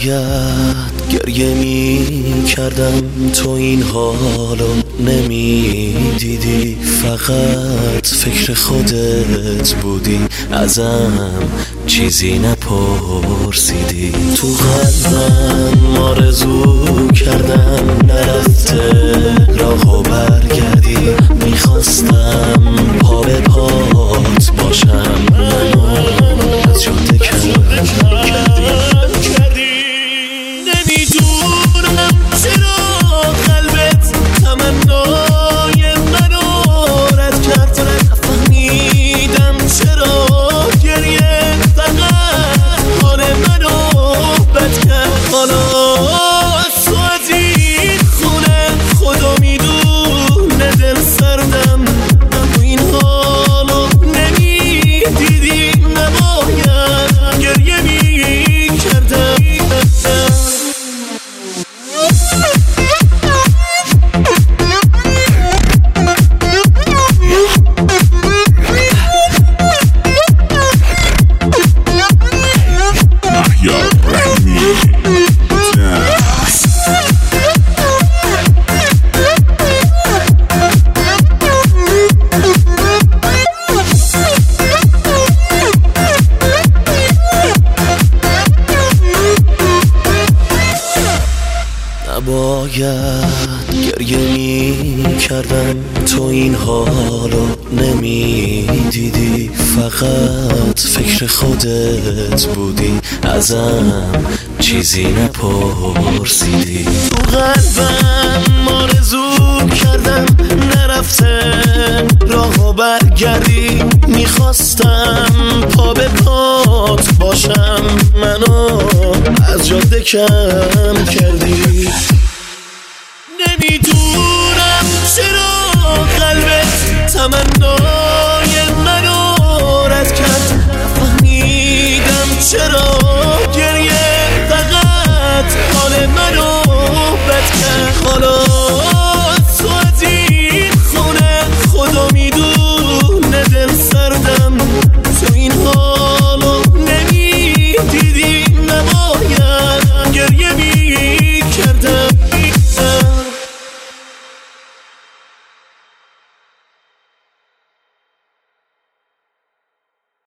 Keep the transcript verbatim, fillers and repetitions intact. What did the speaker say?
باید گریه می کردم تو این حالو نمی دیدی، فقط فکر خودت بودی، ازم چیزی نپرسیدی. تو قلبم آرزو کردم نرفته راهو برگردی، میخواستم پا به پات باشم، منو از جاده کم کردی. نمیدونم چرا قلبت تمنای منو رد کرد، نفهمیدم چرا گریه فقط حال منو بد کرد. حالا از تو از این خونه خدا میدونه دل سردم، اما این حالو نمیدیدی، نباید گریه میکردم. نباید گریه می کردم تو این حالو نمی دیدی، فقط فکر خودت بودی، ازم چیزی نپرسیدی. تو قلبم آرزو کردم نرفته راهو برگردی، میخواستم پا به پات باشم، منو از جاده کم کردی. نمیدونم چرا قلبت تمنا